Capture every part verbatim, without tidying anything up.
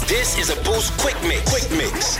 This is a Boost Quick Mix. Quick Mix.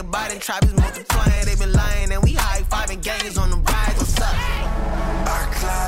Tribe is multiplying, they been lying, and we high-fiving gangs on the rise. What's up? Our cloud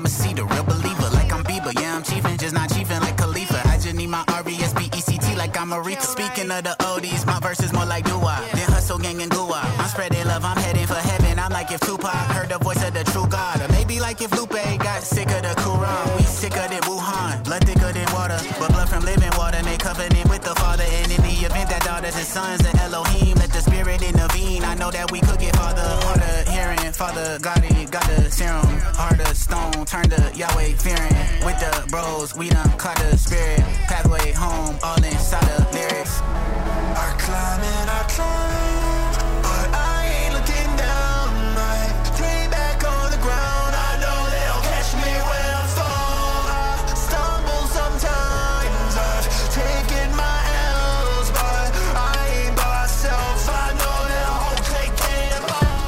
I'ma see the real believer. Like I'm Bieber, yeah, I'm chiefin', just not chiefin' like Khalifa. I just need my R E S B E C T like I'm Aretha. Speaking of the oldies, my verse is more like doo-wop. Then hustle, gang, and goo-wop. I'm spreading love, I'm heading for heaven. I'm like if Tupac heard the voice of the true God. Or maybe like if Lupe got sick of the Quran. We sicker than Wuhan, blood thicker than water. But blood from living water, make covenant with the Father. And in the event that daughters and sons of Elohim, let the Spirit intervene. I know that we could get farther, harder hearing. Father, God, he got the serum. Heart of stone, turn to Yahweh fearing. With the bros, we done caught the spirit. Pathway home, all inside the lyrics. I climb and I climb, but I ain't looking down. My feet back on the ground. I know they'll catch me when I fall. I stumble sometimes. I've taken my L's, but I ain't by myself. I know they'll all take it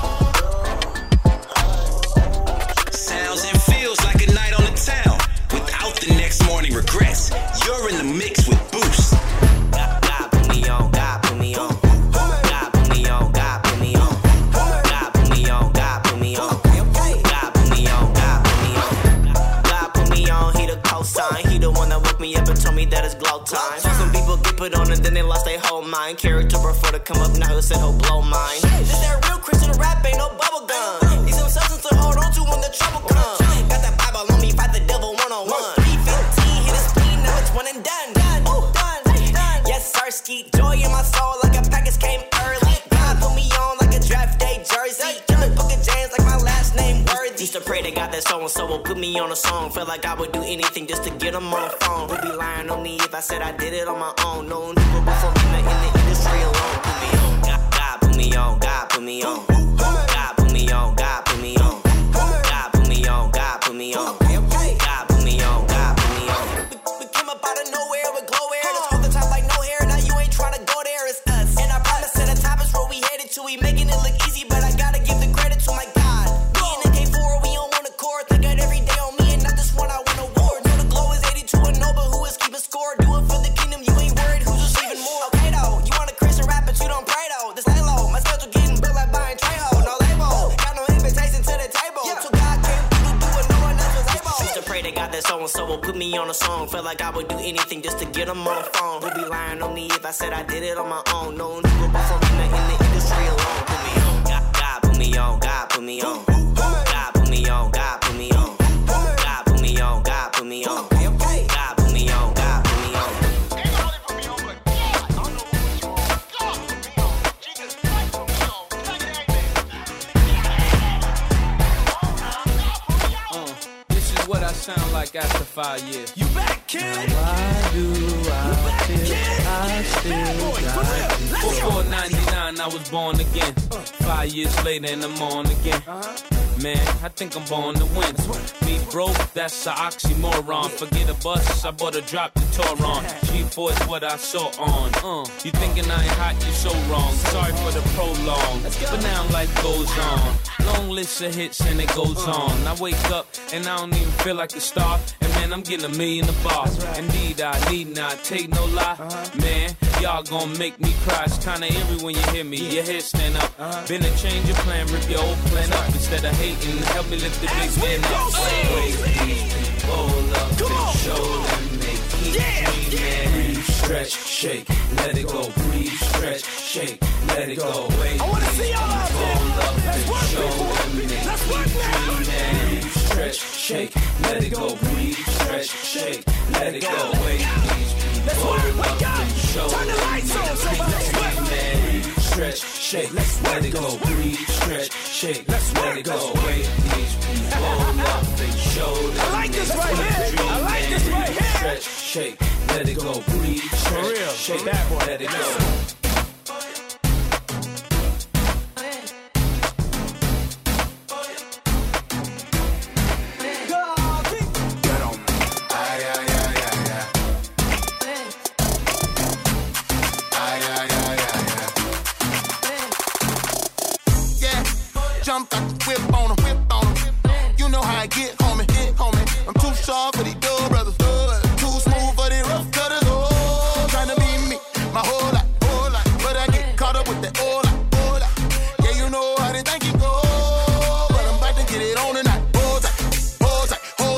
all. Sounds and feels like a night on the town without the next morning regrets. You're in the mix with Boost. God put me on, God put me on. God put me on, God put me on. God put me on, God put me on. God put me on, God put me on. God put me on, he the cosign. He the one that woke me up and told me that it's glow time. Some people get put on and then they lost their whole mind. Character before to come up now, he'll said he'll blow mine. This that real Christian rap, ain't no bubble gum. Need some substance to hold on to when the trouble comes. Got that Bible on me, fight the devil one on one. three fifteen, hit his spleen, now it's one and done. Ooh, done, done. Yes, sir, skeet. Joy in my soul like a package came early. God put me on like a draft day jersey. Killing Book of James like my last name worthy. Used to pray to God that so-and-so will put me on a song. Felt like I would do anything just to get him on the phone. Would be lying on me if I said I did it on my own. No one knew before me, not in the industry alone. Put me on. God, God put me on. God put me on. God put me on. God put me on. God put me on. God put me on. God put me on. God put me on. We came up out of nowhere with glow air. That's all the time like no hair. Now you ain't trying to go there. It's us. And I promise that the top is where we headed to. We making it look easy, but I gotta give the credit to my God. Me and the K four, we on one accord. Think that every day on me and not this one I win award. Know the glow is eighty-two and no, but who is keeping score? Do it for the kingdom, you ain't worried who's receiving more. Okay though, you want a Christian rap, but you don't pray though. This lay low, my schedule getting built like buying Trejo. No label, got no invitation to the table. So God came through to do what no one else was able. Used to pray to God that so-and-so will put me on a song. Felt like I would do anything just to get him on the phone. Would be lying on me if I said I did it on my own. No one knew before me, not in the industry alone. Put me on, God, God put me on, God put me on. God put me on, God put me on. God put me on, God put me on. God put me on, God put me on. This is what I sound like after five years. You back, kid? Why do I feel I still got you? Before ninety-nine, I was born again. Five years later, and I'm on again. Man, I think I'm born to win. Me broke, that's an oxymoron. Forget a bus, I bought a drop to Toron. G four is what I saw on. Uh, you thinking I ain't hot, you're so wrong. Sorry for the prolong, but now life goes on. Long list of hits and it goes on. I wake up and I don't even feel like a star. And man, I'm getting a million a bar. Indeed, I need not take no lie. Man, y'all gon' make me cry. It's kinda eerie when you hear me. Your head stand up. Been a change of plan, rip your old plan up. Instead of hating, help me lift the big man up. Wake these people up and show them they keep dreaming. Breathe, stretch, shake, let it go. Breathe, stretch, shake, let it go. Wake these people up and show them they keep dreaming. Breathe, stretch, shake, let it go. Breathe, stretch, shake, let it go. Wake these people up and show them they keep dreaming. Breathe, stretch, shake, let it go. Breathe, stretch, shake, let it go. Wake these people up and show them. I like this right here. I like this right here. Stretch, shake, let it go. Breathe, stretch, shake, let it go. Jump out the whip on 'em, whip on 'em. You know how I get, homie, get, homie. I'm too sharp for these dope brothers, too smooth for these rough cutters. Oh, trying to be me, my whole life, whole life. But I get caught up with that old life, old life. Yeah, you know how they think it go, but I'm about to get it on tonight. Hold tight, hold tight, hold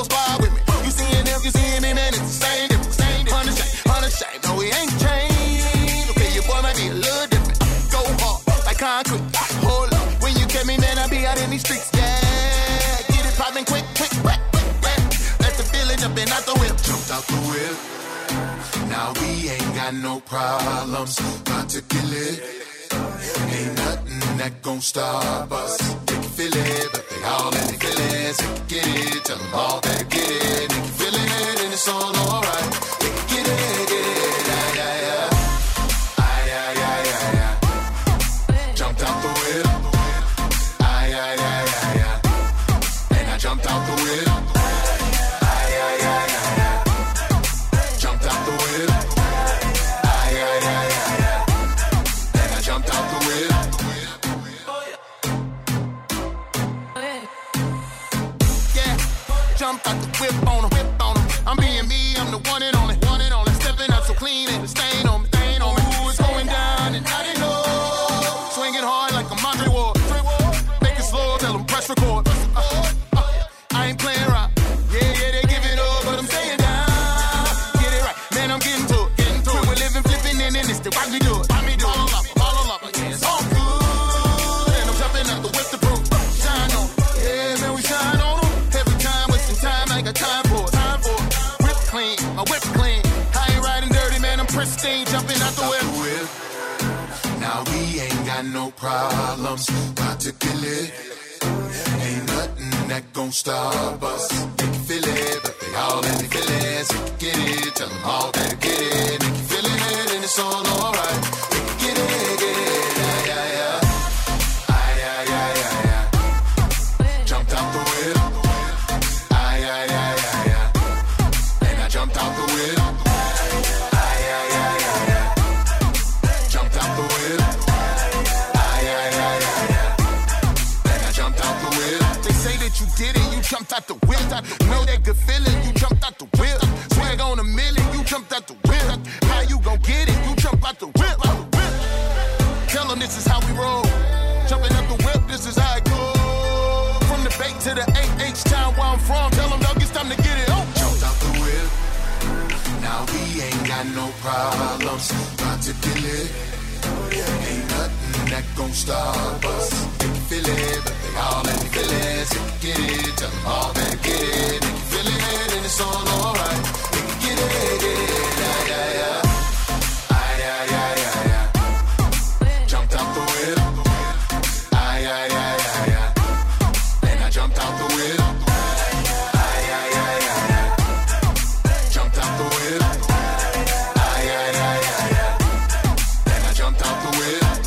Now we ain't got no problems, about to kill it. Ain't nothing that gon' stop us. They can feel it, but they all in their feelings. They can get it, tell them all that get it. They can feel it, and it's all alright. They can get it, get it, yeah, yeah, yeah. Ay, ay, ay, ay, ay. Jumped out the whip. Ay, ay, ay, ay, ay. And I jumped out the whip. Ay, ay, ay, ay, ay. Jumped out the whip. Ay, ay, ay, ay, ay. And I jumped out the whip. Yeah, jumped out the whip on him, whip on him. I'm being me, I'm the one and only, one and only. Stepping out so clean and the stain on me, stain on me. Ooh, it's going down and I didn't know. Swinging hard like a Montre Ward. Make it slow, tell them press record. Uh, uh, I ain't playing around. Yeah, yeah, they give it up, but I'm staying down. Get it right, man, I'm getting to it, getting to it. We're living, flipping, and in this, watch me do it, watch me do it. All up, all up, yeah, it's all good. And I'm jumping out the whip to prove. Shine on, yeah, man, we shine on them. Every time, wasting time, I ain't got time for it, time for it. Whip clean, my whip clean. I ain't riding dirty, man, I'm pristine, jumping out the whip. Now we ain't got no problems, about to kill it. Ain't nothing that gon' stop us. They can feel it, but they all in their feelings. They can get it, tell them all that get it. They can feel it, and it's all alright. They can get it, get it, yeah, yeah, yeah. Ay, ay, ay, ay, ay. Jumped out the whip. Ay, ay, ay, ay, ay. And I jumped out the whip. Ay, ay, ay, ay, ay. Jumped out the whip. Ay, ay, ay, ay, ay. And I jumped out the whip. They say that you did it, you jumped out the whip. Know that good feeling, you jumped out the whip. Swag on a million, you jumped out the whip. How you gon' get it? You jump out the whip. Tell them this is how we roll. Jumping out the whip, this is how it goes. From the Bay to the A H town where I'm from. Tell them, dog, it's time to get it on. Jumped out the whip. Now we ain't got no problems, about to kill it. Ain't nothing that gon' stop us. They can feel it, but they all in their feelings. They can get it, tell them all that get it. They can feel it, and it's all over.